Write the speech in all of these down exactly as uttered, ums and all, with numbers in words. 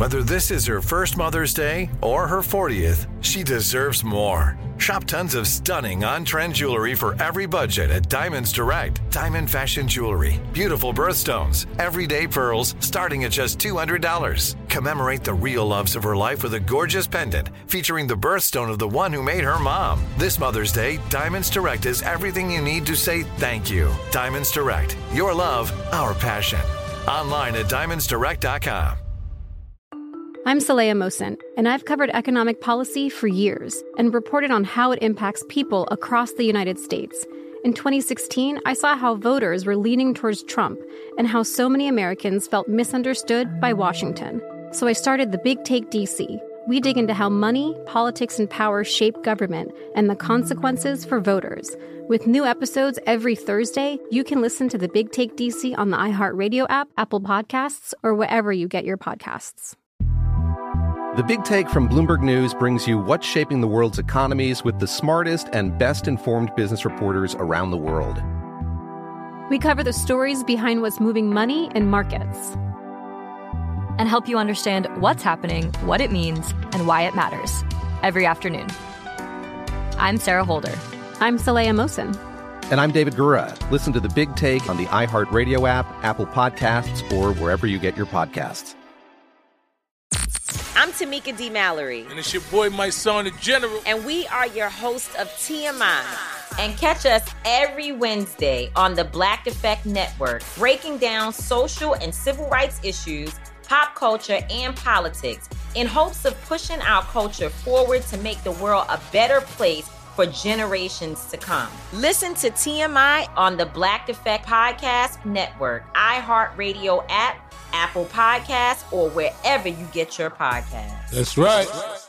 Whether this is her first Mother's Day or her fortieth, she deserves more. Shop tons of stunning on-trend jewelry for every budget at Diamonds Direct. Diamond fashion jewelry, beautiful birthstones, everyday pearls starting at just two hundred dollars. Commemorate the real loves of her life with a gorgeous pendant featuring the birthstone of the one who made her mom. This Mother's Day, Diamonds Direct is everything you need to say thank you. Diamonds Direct, your love, our passion. Online at diamonds direct dot com. I'm Saleha Mohsin, and I've covered economic policy for years and reported on how it impacts people across the United States. In twenty sixteen, I saw how voters were leaning towards Trump and how so many Americans felt misunderstood by Washington. So I started The Big Take D C. We dig into how money, politics, and power shape government and the consequences for voters. With new episodes every Thursday, you can listen to The Big Take D C on the iHeartRadio app, Apple Podcasts, or wherever you get your podcasts. The Big Take from Bloomberg News brings you what's shaping the world's economies with the smartest and best-informed business reporters around the world. We cover the stories behind what's moving money and markets, and help you understand what's happening, what it means, and why it matters every afternoon. I'm Sarah Holder. I'm Saleha Mohsin. And I'm David Gura. Listen to The Big Take on the iHeartRadio app, Apple Podcasts, or wherever you get your podcasts. I'm Tamika D. Mallory. And it's your boy, my son, the General. And we are your hosts of T M I. And catch us every Wednesday on the Black Effect Network, breaking down social and civil rights issues, pop culture, and politics in hopes of pushing our culture forward to make the world a better place for generations to come. Listen to T M I on the Black Effect Podcast Network, iHeartRadio app, Apple Podcasts, or wherever you get your podcasts. That's right.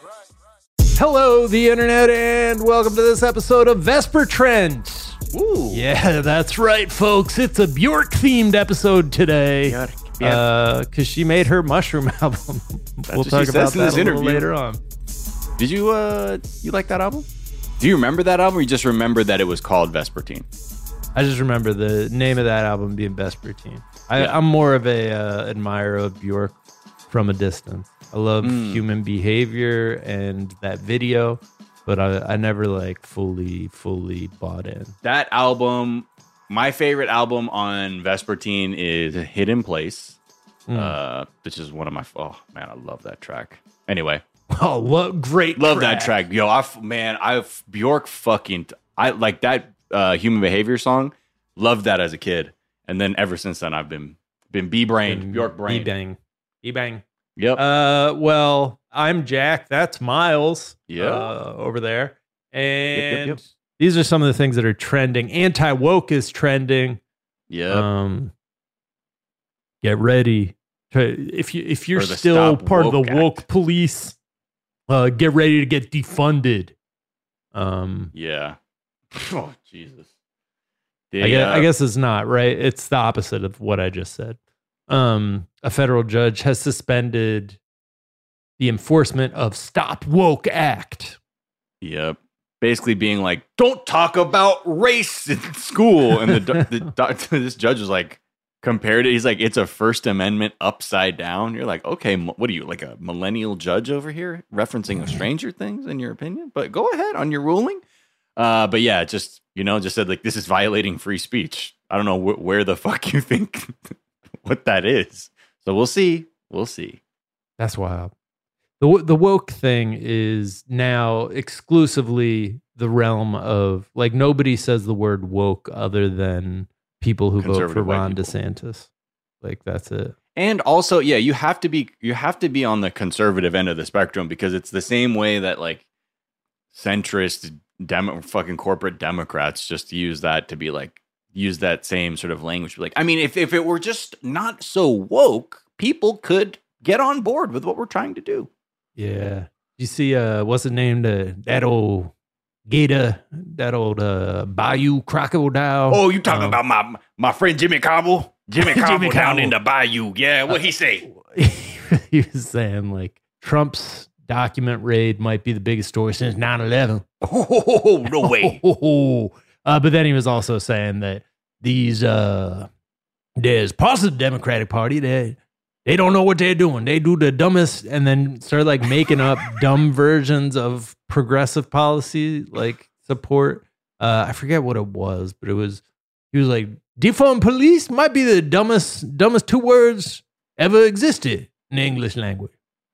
Hello, the internet, and welcome to this episode of Vesper Trends. Ooh. Yeah, that's right, folks. It's a Bjork-themed episode today. Yeah. Because uh, she made her Mushroom album. We'll talk about that a little interview. later on. Did you uh, you like that album? Do you remember that album, or you just remember that it was called Vespertine? I just remember the name of that album being Vespertine. I, Yeah. I'm more of a uh, admirer of Bjork from a distance. I love Mm. Human Behavior and that video, but I, I never like fully, fully bought in. That album, my favorite album on Vespertine is Hidden Place, Mm. uh, which is one of my, oh man, I love that track. Anyway. Oh, what great Love track. that track. Yo, I, man, I've, Bjork fucking, I like that uh, Human Behavior song. Loved that as a kid. And then ever since then, I've been, been B-brained, Bjork brain. E-bang. E-bang. Yep. Uh, well, I'm Jack. That's Miles. Yeah. Uh, over there. And Yep, yep, yep. these are some of the things that are trending. Anti-woke is trending. Yeah. Um, get ready. To, if you if you're Or the still Stop part of the Woke woke Act. police, uh, get ready to get defunded. Um, Yeah. Oh, Jesus. I, The, guess, uh, I guess it's not right. It's the opposite of what I just said. Um, a federal judge has suspended the enforcement of Stop Woke Act. Yep. Basically being like, don't talk about race in school. And the, the, the this judge was like, compared it, he's like, it's a First Amendment upside down. You're like, okay, what are you, like a millennial judge over here referencing a Stranger Things in your opinion? But go ahead on your ruling. Uh, but yeah, just, you know, just said like, this is violating free speech. I don't know wh- where the fuck you think what that is. So we'll see. We'll see. That's wild. The wo- the woke thing is now exclusively the realm of, like, nobody says the word woke other than people who vote for Conservative white Ron people. DeSantis. Like, that's it. And also, yeah, you have to be you have to be on the conservative end of the spectrum, because it's the same way that like centrist demo fucking corporate Democrats just use that to be like use that same sort of language. Like, I mean, if if it were just not so woke, people could get on board with what we're trying to do. Yeah. You see, uh, what's it named? Uh, that old gator, that old uh, Bayou crocodile. Oh, you talking Um, about my my friend Jimmy Cobble? Jimmy Cobble Jimmy down Cobble. in the Bayou. Yeah, what he say? He was saying, like, Trump's document raid might be the biggest story since nine eleven. Oh, no way. uh, but then he was also saying that these, uh, there's parts of the Democratic Party that they don't know what they're doing. They do the dumbest, and then start like making up dumb versions of progressive policy, like support. Uh, I forget what it was, but it was, he was like, defund police might be the dumbest, dumbest two words ever existed in the English language.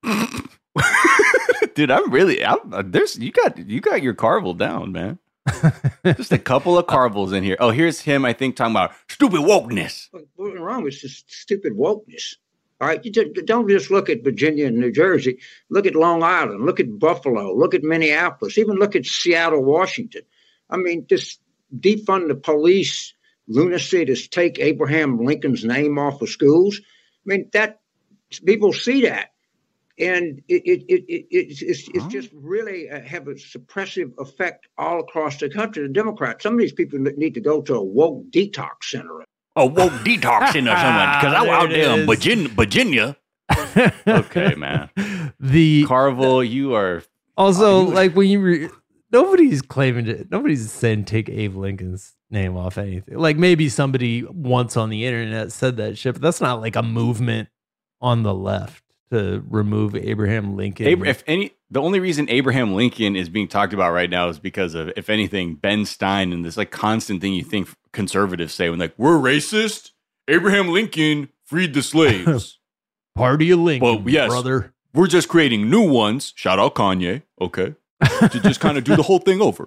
Dude, I'm really, I'm, there's, you got, you got your Carvel down, man. Just a couple of Carvels in here. Oh, here's him, I think, talking about stupid wokeness. What's wrong with this stupid wokeness? All right, you just, don't just look at Virginia and New Jersey. Look at Long Island. Look at Buffalo. Look at Minneapolis. Even look at Seattle, Washington. I mean, just defund the police lunacy to take Abraham Lincoln's name off of schools. I mean, that people see that. And it, it, it, it, it's, it's, it's just really uh, have a suppressive effect all across the country. The Democrats, some of these people need to go to a woke detox center. A woke detox center, someone, because I was out there in Virginia. Virginia. Okay, man. The Carvel, you are also like when you re- nobody's claiming it. Nobody's saying take Abe Lincoln's name off anything. Like maybe somebody once on the internet said that shit, but that's not like a movement on the left to remove Abraham Lincoln. Abra- if any, the only reason Abraham Lincoln is being talked about right now is because of, if anything, Ben Stein and this like constant thing you think conservatives say when like we're racist. Abraham Lincoln freed the slaves. Party of Lincoln, but yes, brother. We're just creating new ones. Shout out Kanye. Okay, to just kind of do the whole thing over.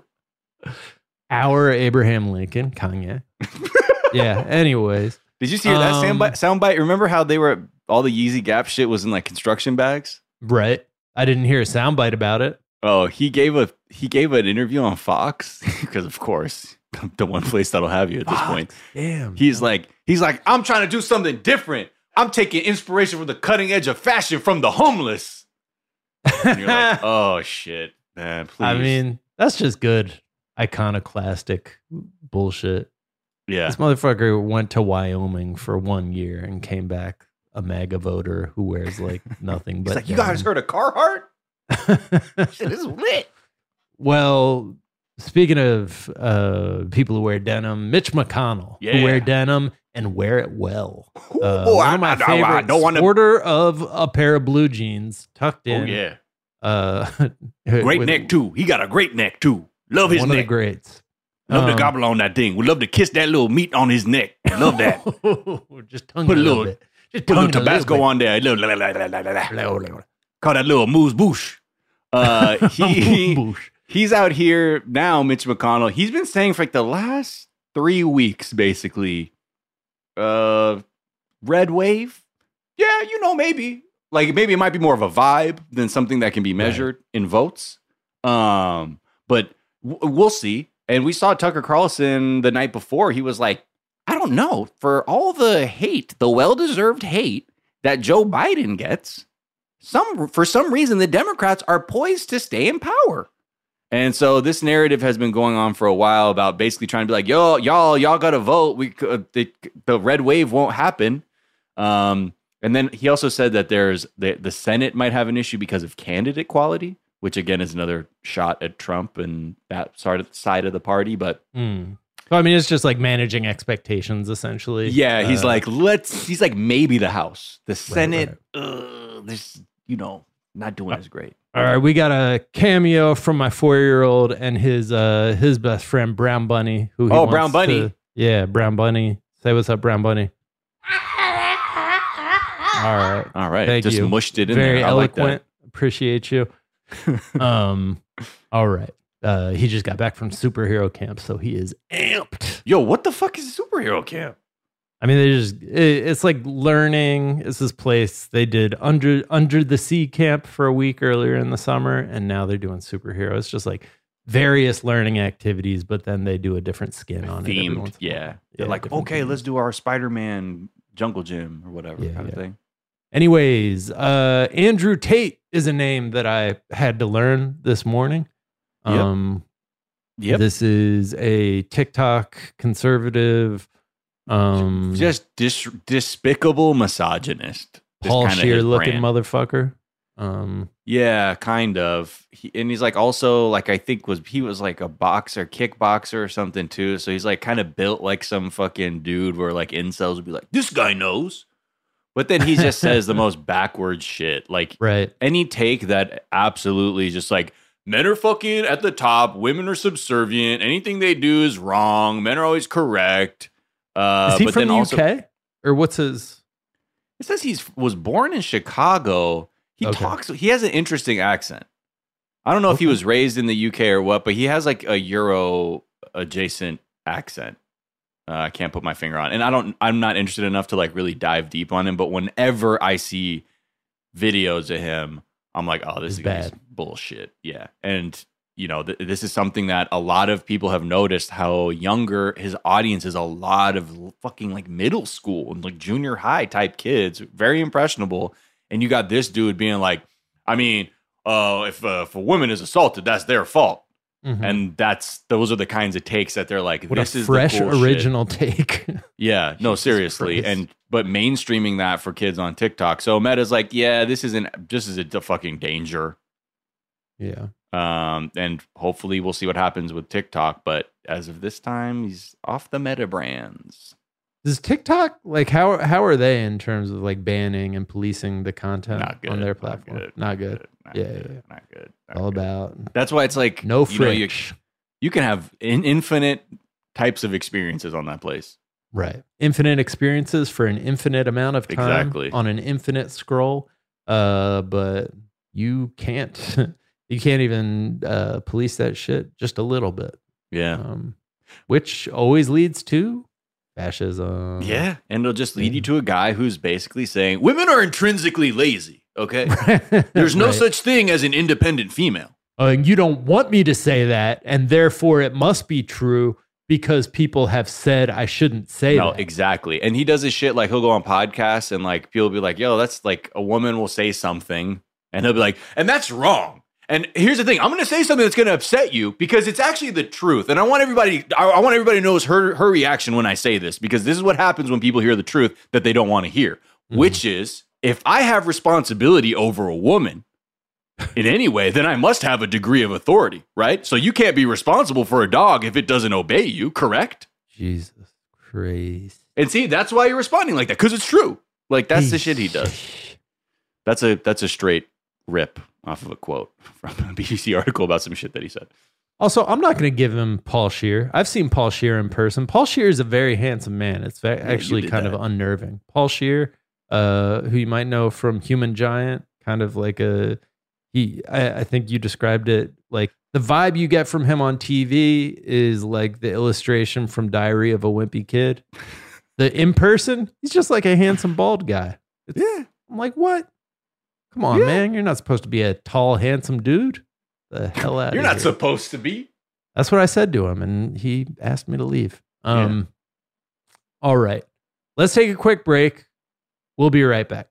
Our Abraham Lincoln, Kanye. Yeah. Anyways, did you see um, that soundbite? Soundbite. Remember how they were all the Yeezy Gap shit was in like construction bags? Right. I didn't hear a soundbite about it. Oh, he gave a he gave an interview on Fox because, of course, the one place that'll have you at this Fox, point. Damn. He's like he's like I'm trying to do something different. I'm taking inspiration from the cutting edge of fashion from the homeless. And you're like, oh shit, man, please. I mean, that's just good iconoclastic bullshit. Yeah. This motherfucker went to Wyoming for one year and came back a MAGA voter who wears like nothing but. He's like, you guys heard of Carhartt? Shit, this is lit. Well, speaking of uh, people who wear denim, Mitch McConnell, yeah. who wear denim and wear it well. Ooh, Uh, boy, one I, of my I, favorite I, I don't want to. order of a pair of blue jeans tucked in. Oh yeah, uh, great with neck too. He got a great neck too. Love his one neck. of the greats. Love um, to gobble on that thing. We love to kiss that little meat on his neck. Love that. Just tongue Put a a little little, bit. Just put a little tongue Tabasco little on there. Little, la, la, la, la, la, la. Call that little moose boosh. Uh, he he's out here now. Mitch McConnell. He's been saying for like the last three weeks, basically. Uh, red wave. Yeah, you know, maybe like maybe it might be more of a vibe than something that can be measured right. in votes. Um, but w- we'll see. And we saw Tucker Carlson the night before. He was like, I don't know, for all the hate, the well-deserved hate that Joe Biden gets, some for some reason the Democrats are poised to stay in power. And so this narrative has been going on for a while about basically trying to be like, yo, y'all, y'all got to vote. We uh, the, the red wave won't happen. Um, and then he also said that there's the, the Senate might have an issue because of candidate quality, which again is another shot at Trump and that side of the party. But mm. well, I mean, it's just like managing expectations, essentially. Yeah, he's uh, like, let's. He's like, maybe the House, the Senate. Right, right. Uh, this, you know, not doing as great. All right, we got a cameo from my four-year-old and his uh his best friend Brown Bunny. Who he oh, wants Brown Bunny. To, yeah, Brown Bunny. Say what's up, Brown Bunny. All right, all right. Thank Just you. mushed it in Very there. I eloquent. like that. Appreciate you. um, all right. Uh, he just got back from superhero camp, so he is amped. Yo, what the fuck is superhero camp? I mean, they just, it, it's like learning. It's this place they did under under the sea camp for a week earlier in the summer, and now they're doing superhero. It's just like various learning activities, but then they do a different skin on Themed, it. Every once in a yeah. while. They're Yeah, like, different okay, themes. let's do our Spider-Man jungle gym or whatever Yeah, kind yeah. of thing. Anyways, uh, Andrew Tate is a name that I had to learn this morning. Yep. Um, Yep. This is a TikTok conservative, um, Just dis- despicable misogynist. Just Paul kinda Scheer his looking brand. motherfucker. Um, Yeah, kind of. He, and he's like also like I think was he was like a boxer, kickboxer or something too. So he's like kind of built like some fucking dude where like incels would be like, this guy knows. But then he just says the most backwards shit. Like right. any take that absolutely just like, men are fucking at the top, women are subservient, anything they do is wrong, men are always correct. Uh, is he but from then the also, U K? Or what's his... It says he was born in Chicago. He Okay. talks, he has an interesting accent. I don't know if he Okay. was raised in the U K or what, but he has like a Euro adjacent accent. Uh, I can't put my finger on, and I don't. I'm not interested enough to like really dive deep on him. But whenever I see videos of him, I'm like, oh, this It's is bad. bullshit. Yeah, and you know, th- this is something that a lot of people have noticed. How younger his audience is, a lot of fucking like middle school and like junior high type kids, very impressionable. And you got this dude being like, I mean, uh, if uh, if a woman is assaulted, that's their fault. Mhm. And that's those are the kinds of takes that they're like, What this a is fresh the cool shit. original take. Yeah, no, Jesus seriously. Christ. And but mainstreaming that for kids on TikTok. So Meta's like, yeah, this isn't this is a d- fucking danger. Yeah. Um, and hopefully we'll see what happens with TikTok. But as of this time, he's off the Meta brands. Does TikTok, like, how how are they in terms of like banning and policing the content Not good. on their Not platform? good, Not good. Not Yeah, good, yeah, yeah. Not good. Not All good. about That's why it's like no you know, you, friction. you can have in, infinite types of experiences on that place. Right. Infinite experiences for an infinite amount of time Exactly. on an infinite scroll. Uh, but you can't you can't even uh, police that shit just a little bit. Yeah. Um, which always leads to fascism. Yeah. And it'll just lead you to a guy who's basically saying women are intrinsically lazy. Okay. There's no Right. such thing as an independent female. Uh, and you don't want me to say that, and therefore it must be true because people have said I shouldn't say No, that. exactly. And he does his shit like he'll go on podcasts and like people will be like, yo, that's like a woman will say something and he'll be like, and that's wrong. And here's the thing, I'm going to say something that's going to upset you because it's actually the truth. And I want everybody, I, I want everybody to know her, her reaction when I say this, because this is what happens when people hear the truth that they don't want to hear, Mhm. which is if I have responsibility over a woman in any way, then I must have a degree of authority, right? So you can't be responsible for a dog if it doesn't obey you, correct? Jesus Christ. And see, that's why you're responding like that, because it's true. Like that's the shit he does. That's a that's a straight rip off of a quote from a B B C article about some shit that he said. Also, I'm not going to give him Paul Scheer. I've seen Paul Scheer in person. Paul Scheer is a very handsome man. It's ve- you actually did kind that. of unnerving. Paul Scheer, uh, who you might know from Human Giant, kind of like a he. I, I think you described it like the vibe you get from him on T V is like the illustration from Diary of a Wimpy Kid. The in person, he's just like a handsome bald guy. It's, Yeah. I'm like, what? Come on, Yeah. man. You're not supposed to be a tall, handsome dude. The hell out You're of not here. supposed to be. That's what I said to him, and he asked me to leave. Um, All right. Let's take a quick break. We'll be right back.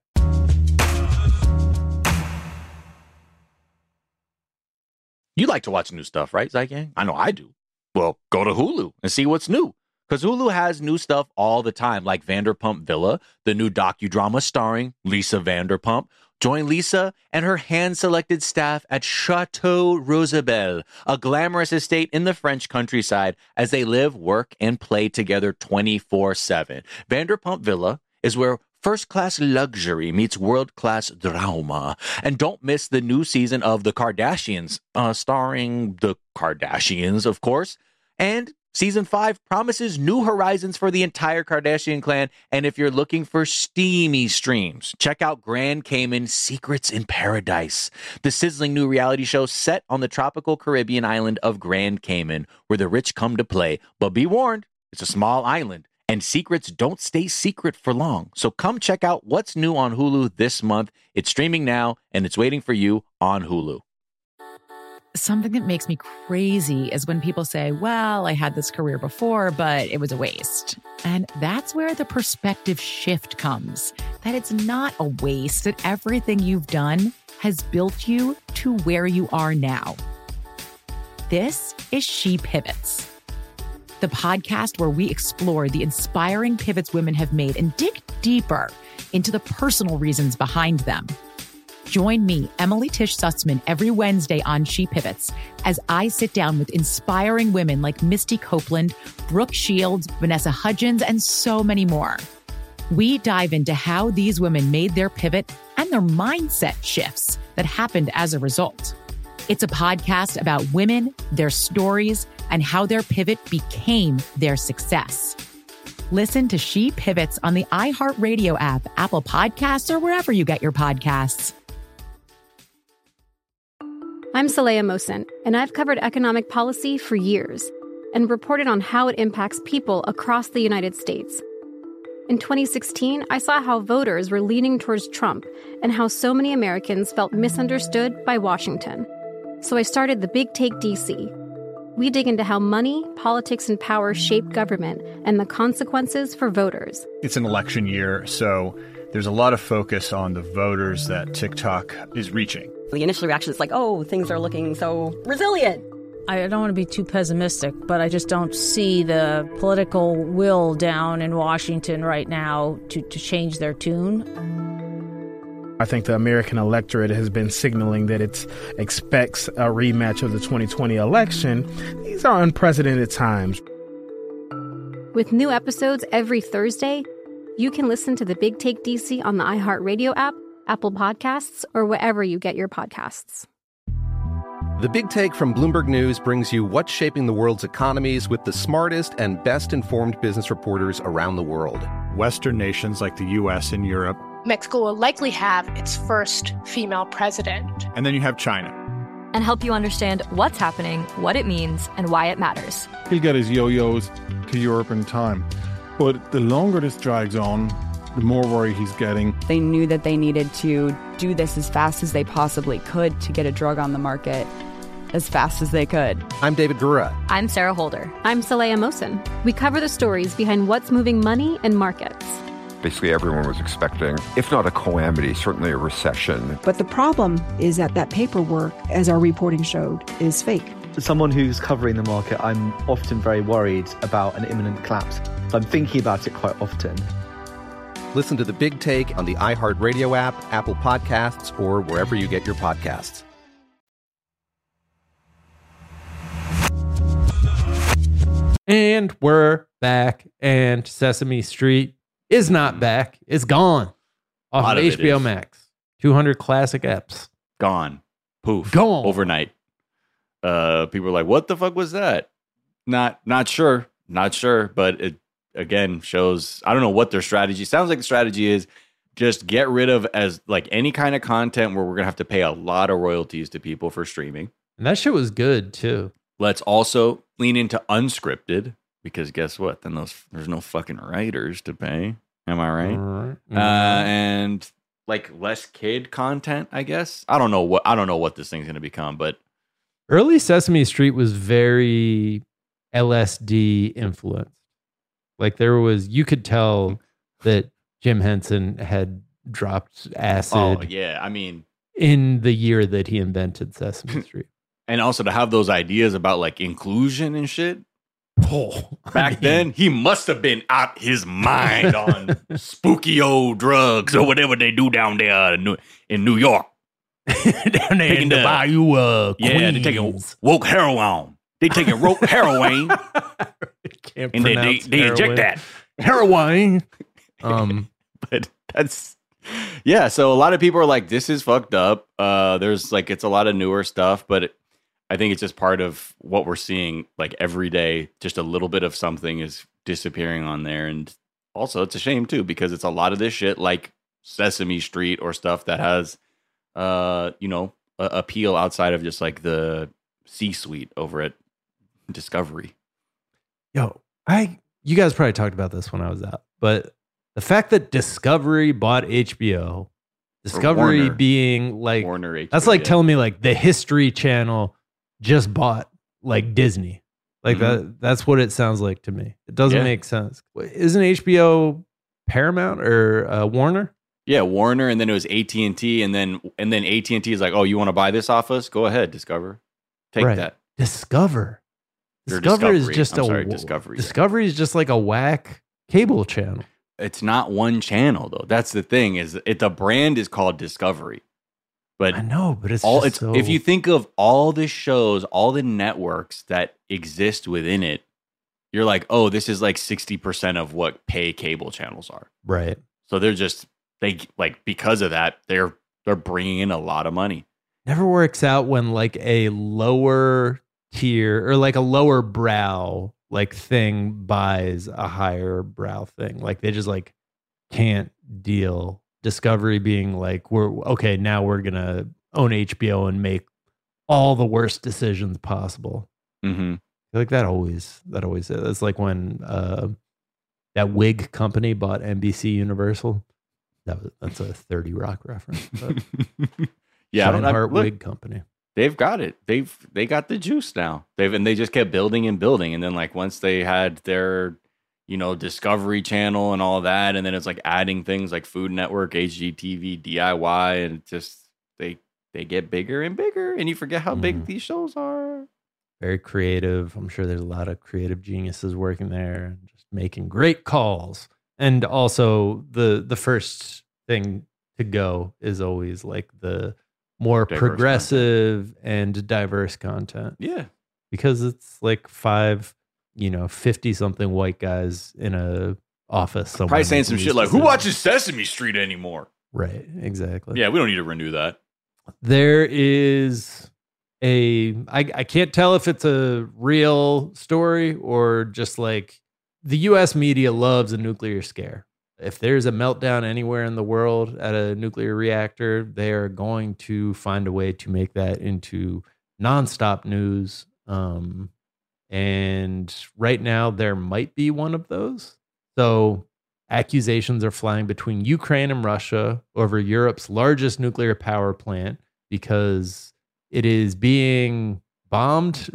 You like to watch new stuff, right, Zygang? I know I do. Well, go to Hulu and see what's new. Because Hulu has new stuff all the time, like Vanderpump Villa, the new docudrama starring Lisa Vanderpump. Join Lisa and her hand-selected staff at Chateau Rosabelle, a glamorous estate in the French countryside, as they live, work, and play together twenty-four seven. Vanderpump Villa is where first-class luxury meets world-class drama. And don't miss the new season of The Kardashians, uh, starring the Kardashians, of course. And Season five promises new horizons for the entire Kardashian clan. And if you're looking for steamy streams, check out Grand Cayman Secrets in Paradise, the sizzling new reality show set on the tropical Caribbean island of Grand Cayman, where the rich come to play. But be warned, it's a small island, and secrets don't stay secret for long. So come check out what's new on Hulu this month. It's streaming now, and it's waiting for you on Hulu. Something that makes me crazy is when people say, well, I had this career before, but it was a waste. And that's where the perspective shift comes, that it's not a waste, that everything you've done has built you to where you are now. This is She Pivots, the podcast where we explore the inspiring pivots women have made and dig deeper into the personal reasons behind them. Join me, Emily Tish Sussman, every Wednesday on She Pivots as I sit down with inspiring women like Misty Copeland, Brooke Shields, Vanessa Hudgens, and so many more. We dive into how these women made their pivot and their mindset shifts that happened as a result. It's a podcast about women, their stories, and how their pivot became their success. Listen to She Pivots on the iHeartRadio app, Apple Podcasts, or wherever you get your podcasts. I'm Saleha Mohsin, and I've covered economic policy for years and reported on how it impacts people across the United States. In twenty sixteen, I saw how voters were leaning towards Trump and how so many Americans felt misunderstood by Washington. So I started The Big Take D C. We dig into how money, politics, and power shape government and the consequences for voters. It's an election year, so there's a lot of focus on the voters that TikTok is reaching. The initial reaction is like, oh, things are looking so resilient. I don't want to be too pessimistic, but I just don't see the political will down in Washington right now to, to change their tune. I think the American electorate has been signaling that it expects a rematch of the twenty twenty election. These are unprecedented times. With new episodes every Thursday, you can listen to The Big Take D C on the iHeartRadio app, Apple Podcasts, or wherever you get your podcasts. The Big Take from Bloomberg News brings you what's shaping the world's economies with the smartest and best-informed business reporters around the world. Western nations like the U S and Europe. Mexico will likely have its first female president. And then you have China. And help you understand what's happening, what it means, and why it matters. He'll get his yo-yos to Europe in time. But the longer this drags on, the more worry he's getting. They knew that they needed to do this as fast as they possibly could to get a drug on the market as fast as they could. I'm David Gura. I'm Sarah Holder. I'm Saleha Mohsin. We cover the stories behind what's moving money and markets. Basically, everyone was expecting, if not a calamity, certainly a recession. But the problem is that that paperwork, as our reporting showed, is fake. As someone who's covering the market, I'm often very worried about an imminent collapse. So I'm thinking about it quite often. Listen to The Big Take on the iHeartRadio app, Apple Podcasts, or wherever you get your podcasts. And we're back, and Sesame Street is not back. It's gone off of H B O Max. two hundred classic eps. Gone. Poof. Gone. Overnight. Uh, people were like, what the fuck was that? Not not sure. Not sure. But it, again, shows, I don't know what their strategy. Sounds like the strategy is just get rid of as like any kind of content where we're going to have to pay a lot of royalties to people for streaming. And that shit was good, too. Let's also lean into unscripted, because guess what? Then those there's no fucking writers to pay. Am I right? Mm-hmm. Uh, and like less kid content, I guess. I don't know what I don't know what this thing's gonna become, but early Sesame Street was very L S D influenced. Like there was, you could tell that Jim Henson had dropped acid. Oh yeah, I mean, in the year that he invented Sesame Street. And also to have those ideas about like inclusion and shit. Oh, back I mean, then, he must have been out his mind on spooky old drugs or whatever they do down there in New, in New York. down there in the bayou, uh, yeah, they're taking woke heroin. They taking rope heroin, Can't and they they, they inject that heroin. Um, but that's. Yeah, so a lot of people are like, this is fucked up. Uh, there's like, it's a lot of newer stuff, but it, I think it's just part of what we're seeing like every day. Just a little bit of something is disappearing on there. And also it's a shame too, because it's a lot of this shit like Sesame Street or stuff that has, uh, you know, a- appeal outside of just like the C-suite over at Discovery. Yo, I, you guys probably talked about this when I was out, but the fact that Discovery bought H B O, Discovery Warner. being like, Warner H B O, that's like yeah. telling me like the History Channel just bought like Disney. Like Mhm. that, that's what it sounds like to me. It doesn't Yeah. make sense. Isn't H B O Paramount or uh, Warner? Yeah, Warner, and then it was A T and T, and then and then A T and T is like, oh, you want to buy this off us? Go ahead, Discover. Take Right. that. Discover. Or Discover is Discovery. just I'm a sorry, Discovery. Discovery is just like a whack cable channel. It's not one channel though. That's the thing, is it the brand is called Discovery. But I know, but it's all just it's so... if you think of all the shows, all the networks that exist within it, you're like, oh, this is like sixty percent of what pay cable channels are. Right. So they're just, they like, because of that, they're, they're bringing in a lot of money. Never works out when like a lower tier or like a lower brow like thing buys a higher brow thing. Like they just like can't deal. Discovery being like, we're okay, now we're going to own H B O and make all the worst decisions possible. Mm-hmm. Like that always, that always, it's like when uh, that wig company bought N B C Universal. That was, that's a thirty Rock reference. But yeah, I don't Heart look, Wig Company. They've got it. They've they got the juice now. They've and they just kept building and building, and then like once they had their, you know, Discovery Channel and all that, and then it's like adding things like Food Network, H G T V, D I Y, and it just they they get bigger and bigger, and you forget how mm. big these shows are. Very creative. I'm sure there's a lot of creative geniuses working there, just making great calls. And also the the first thing to go is always like the more diverse progressive content. And diverse content. Yeah. Because it's like five, you know, fifty something white guys in a office somewhere. Probably saying some shit like, who watches Sesame Street anymore? Right, exactly. Yeah, we don't need to renew that. There is a, I, I can't tell if it's a real story or just like the U S media loves a nuclear scare. If there's a meltdown anywhere in the world at a nuclear reactor, they are going to find a way to make that into nonstop news. Um, and right now, there might be one of those. So accusations are flying between Ukraine and Russia over Europe's largest nuclear power plant because it is being bombed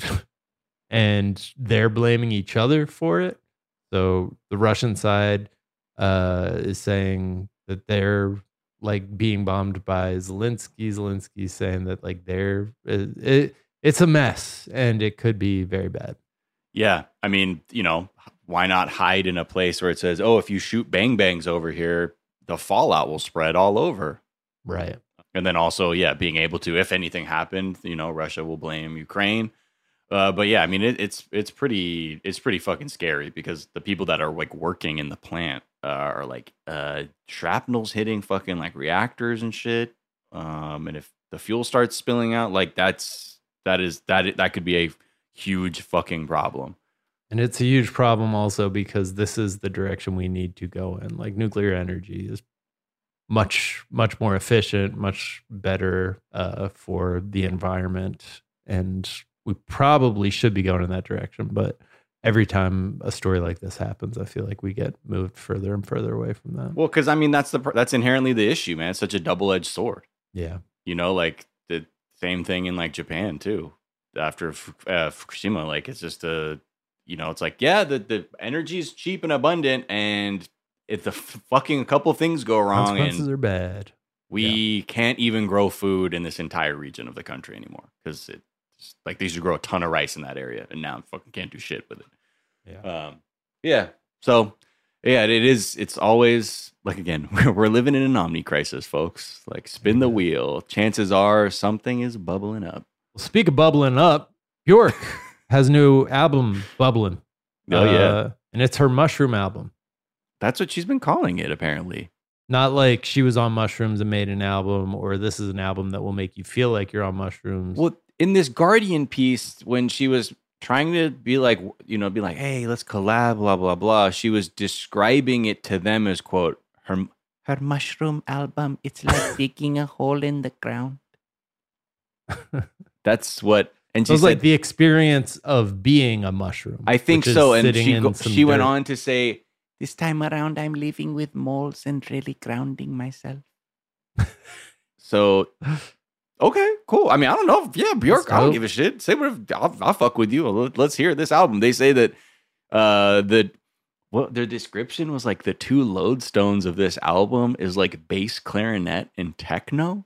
and they're blaming each other for it. So the Russian side uh, is saying that they're like being bombed by Zelensky. Zelensky saying that like they're it, it's a mess and it could be very bad. Yeah, I mean, you know, why not hide in a place where it says, "Oh, if you shoot bang bangs over here, the fallout will spread all over." Right. And then also, yeah, being able to, if anything happened, you know, Russia will blame Ukraine. Uh, but yeah, I mean, it, it's it's pretty it's pretty fucking scary because the people that are like working in the plant uh, are like uh, shrapnel's hitting fucking like reactors and shit. Um, and if the fuel starts spilling out, like that's that is that that could be a huge fucking problem. And it's a huge problem also because this is the direction we need to go in. Like nuclear energy is much much more efficient, much better uh, for the environment, and we probably should be going in that direction, but every time a story like this happens, I feel like we get moved further and further away from that. Well, because I mean, that's the that's inherently the issue, man. It's such a double-edged sword. Yeah, you know, like the same thing in like Japan too. After uh, Fukushima, like it's just a, you know, it's like yeah, the the energy is cheap and abundant, and if the f- fucking a couple things go wrong, consequences and are bad. We yeah. can't even grow food in this entire region of the country anymore because it. Like they used to grow a ton of rice in that area, and now fucking can't do shit with it. Yeah, um, yeah. So, yeah, it is. It's always like again, we're living in an omni crisis, folks. Like spin the wheel. Chances are something is bubbling up. Well, speak of bubbling up, Bjork has a new album bubbling. Oh uh, yeah, and it's her mushroom album. That's what she's been calling it, apparently. Not like she was on mushrooms and made an album, or this is an album that will make you feel like you're on mushrooms. Well. In this Guardian piece, when she was trying to be like, you know, be like, hey, let's collab, blah, blah, blah, she was describing it to them as, quote, her, her mushroom album. It's like digging a hole in the ground. That's what. And she it was said, like the experience of being a mushroom. I think so. And she, go, she went dirt. on to say, this time around, I'm living with moles and really grounding myself. So... Okay, cool. I mean, I don't know. Yeah, Bjork, I don't give a shit. Say whatever. I'll, I'll fuck with you. Let's hear this album. They say that uh, the what their description was like the two lodestones of this album is like bass clarinet and techno.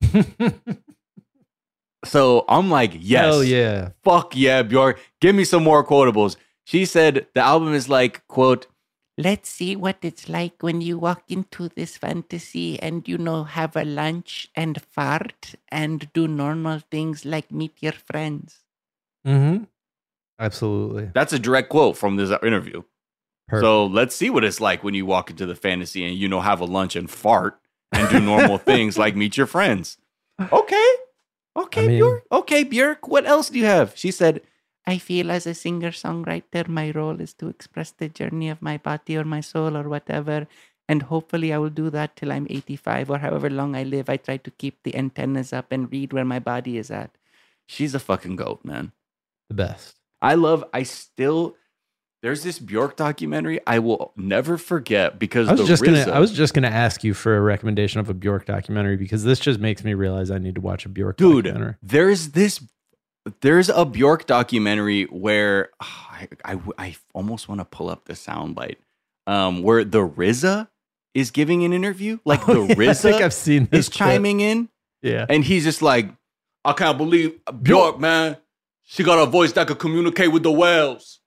So I'm like, yes, hell yeah, fuck yeah, Bjork. Give me some more quotables. She said the album is like, quote, let's see what it's like when you walk into this fantasy and, you know, have a lunch and fart and do normal things like meet your friends. Mm-hmm. Absolutely. That's a direct quote from this interview. Perfect. So let's see what it's like when you walk into the fantasy and, you know, have a lunch and fart and do normal things like meet your friends. Okay. Okay, I mean- Björk. Okay, Björk. What else do you have? She said, I feel as a singer-songwriter, my role is to express the journey of my body or my soul or whatever. And hopefully I will do that till I'm eighty-five or however long I live. I try to keep the antennas up and read where my body is at. She's a fucking goat, man. The best. I love, I still, there's this Björk documentary I will never forget because I was the just R Z A, gonna I was just gonna ask you for a recommendation of a Björk documentary because this just makes me realize I need to watch a Björk dude, documentary. there's this, there's a Björk documentary where oh, I, I, I almost want to pull up the soundbite um, where the R Z A is giving an interview. Like Oh, the yeah, I R Z A think I've seen this is chiming clip. in. Yeah. And he's just like, I can't believe Björk, man. She got a voice that could communicate with the whales.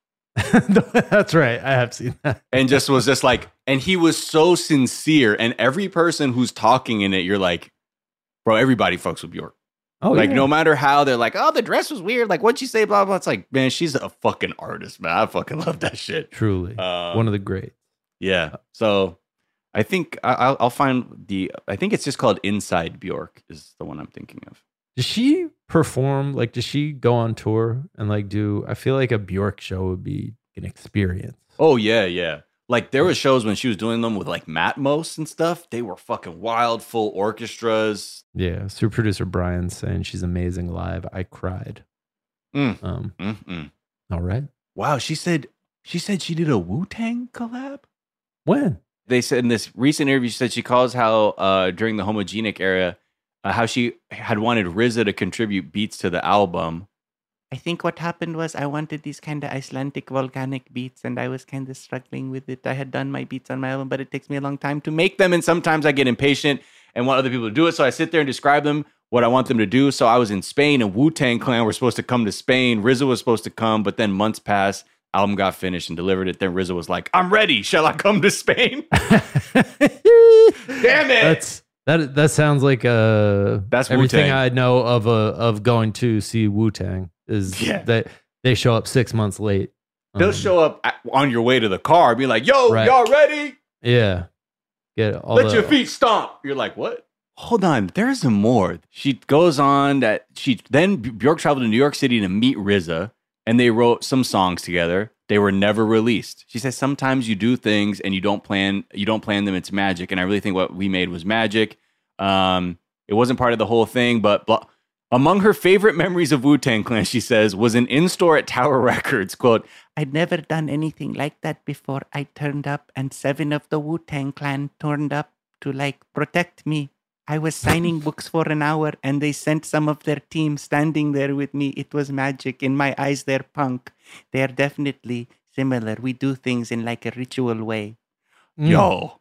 That's right. I have seen that. And just was just like, and he was so sincere. And every person who's talking in it, you're like, bro, everybody fucks with Björk. Oh, like, yeah. no matter how they're like, oh, the dress was weird. Like, what'd you say? Blah, blah. It's like, man, she's a fucking artist, man. I fucking love that shit. Truly. Um, One of the greats. Yeah. So I think I- I'll, I'll find the, I think it's just called Inside Björk is the one I'm thinking of. Does she perform? Like, does she go on tour and like do? I feel like a Björk show would be an experience. Oh, yeah, yeah. Like, there were shows when she was doing them with like Matmos and stuff. They were fucking wild, full orchestras. Yeah. Super producer Brian saying she's amazing live. I cried. Mm. Um. Mm-mm. All right. Wow, she said she said she did a Wu-Tang collab? When? They said in this recent interview, she said she calls how uh, during the Homogenic era, uh, how she had wanted R Z A to contribute beats to the album. I think what happened was I wanted these kind of Icelandic volcanic beats and I was kind of struggling with it. I had done my beats on my album, but it takes me a long time to make them. And sometimes I get impatient and want other people to do it. So I sit there and describe them what I want them to do. So I was in Spain and Wu-Tang Clan were supposed to come to Spain. R Z A was supposed to come, but then months passed. Album got finished and delivered it. Then R Z A was like, I'm ready. Shall I come to Spain? Damn it. That's that. That sounds like uh That's everything Wu-Tang. I know of a of going to see Wu-Tang is Yeah. that they show up six months late. They'll Um, show up at, on your way to the car, be like, yo, Right. y'all ready? Yeah. Get all Let the, your feet stomp. You're like, what? Hold on, there's more. She goes on that she then Björk traveled to New York City to meet R Z A, and they wrote some songs together. They were never released. She says sometimes you do things and you don't plan you don't plan them. It's magic, and I really think what we made was magic. Um, it wasn't part of the whole thing, but blah. Among her favorite memories of Wu-Tang Clan, she says, was an in-store at Tower Records. Quote, I'd never done anything like that before. I turned up and seven of the Wu-Tang Clan turned up to like protect me. I was signing books for an hour and they sent some of their team standing there with me. It was magic. In my eyes, they're punk. They're definitely similar. We do things in like a ritual way. Mm. Yo.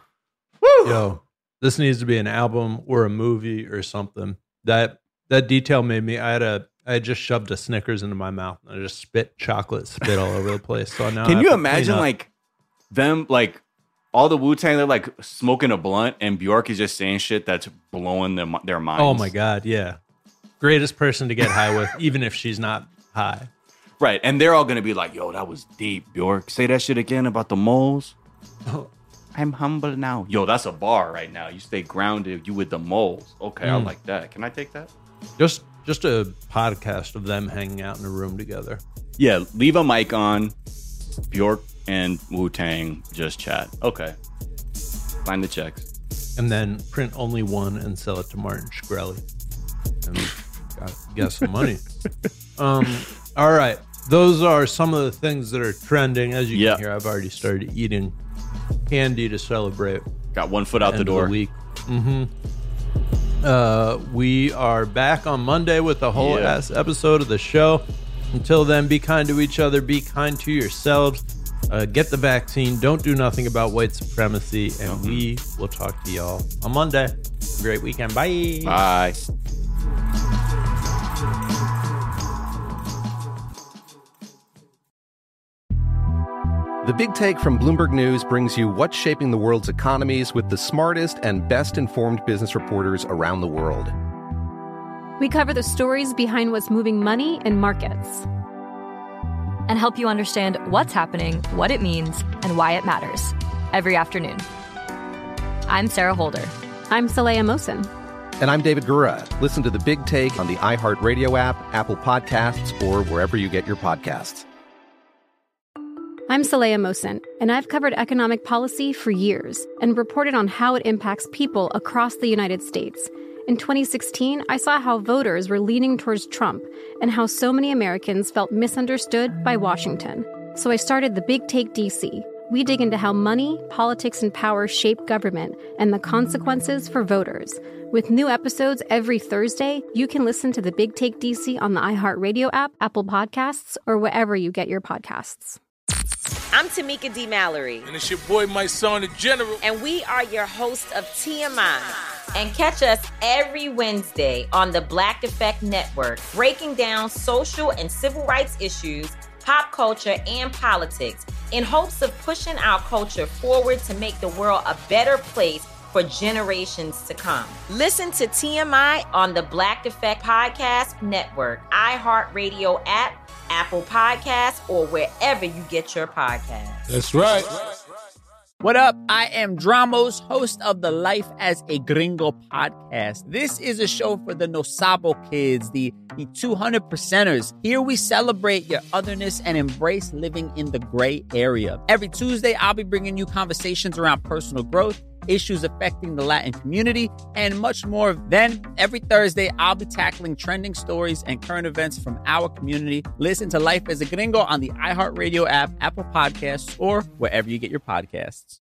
Yo, this needs to be an album or a movie or something. That that detail made me. I had a. I had just shoved a Snickers into my mouth and I just spit chocolate spit all over the place. So now I Can have you to imagine clean up. like them, like all the Wu-Tang, they're like smoking a blunt and Björk is just saying shit that's blowing them, their minds. Oh my god, yeah, greatest person to get high with, even if she's not high. Right. And they're all going to be like, yo, that was deep, Björk. Say that shit again about the moles. I'm humble now. Yo, that's a bar right now. You stay grounded. You with the moles. Okay, I Mm. like that. Can I take that? Just just a podcast of them hanging out in a room together. Yeah, leave a mic on. Björk and Wu-Tang just chat. Okay. Find the checks. And then print only one and sell it to Martin Shkreli. And got, get some money. um, all right. Those are some of the things that are trending. As you Yeah. can hear, I've already started eating candy to celebrate. Got one foot out the end of door. week. Mm-hmm. Uh, we are back on Monday with a whole Yeah. ass episode of the show. Until then, be kind to each other. Be kind to yourselves. Uh, get the vaccine. Don't do nothing about white supremacy. And Mm-hmm. we will talk to y'all on Monday. Great weekend. Bye. Bye. The Big Take from Bloomberg News brings you what's shaping the world's economies with the smartest and best-informed business reporters around the world. We cover the stories behind what's moving money and markets. and help you understand what's happening, what it means, and why it matters every afternoon. I'm Sarah Holder. I'm Saleha Mohsin. And I'm David Gura. Listen to The Big Take on the iHeartRadio app, Apple Podcasts, or wherever you get your podcasts. I'm Saleha Mohsin, and I've covered economic policy for years and reported on how it impacts people across the United States. In twenty sixteen, I saw how voters were leaning towards Trump and how so many Americans felt misunderstood by Washington. So I started The Big Take D C. We dig into how money, politics, and power shape government and the consequences for voters. With new episodes every Thursday, you can listen to The Big Take D C on the iHeartRadio app, Apple Podcasts, or wherever you get your podcasts. I'm Tamika D. Mallory. And it's your boy, my son, the General. And we are your hosts of T M I. And catch us every Wednesday on the Black Effect Network, breaking down social and civil rights issues, pop culture, and politics in hopes of pushing our culture forward to make the world a better place for generations to come. Listen to T M I on the Black Effect Podcast Network, iHeartRadio app, Apple Podcasts, or wherever you get your podcasts. That's right. What up? I am Dramos, host of the Life as a Gringo podcast. This is a show for the No Sabo kids, the, the two hundred percenters. Here we celebrate your otherness and embrace living in the gray area. Every Tuesday, I'll be bringing you conversations around personal growth, issues affecting the Latin community, and much more. Then, every Thursday, I'll be tackling trending stories and current events from our community. Listen to Life as a Gringo on the iHeartRadio app, Apple Podcasts, or wherever you get your podcasts.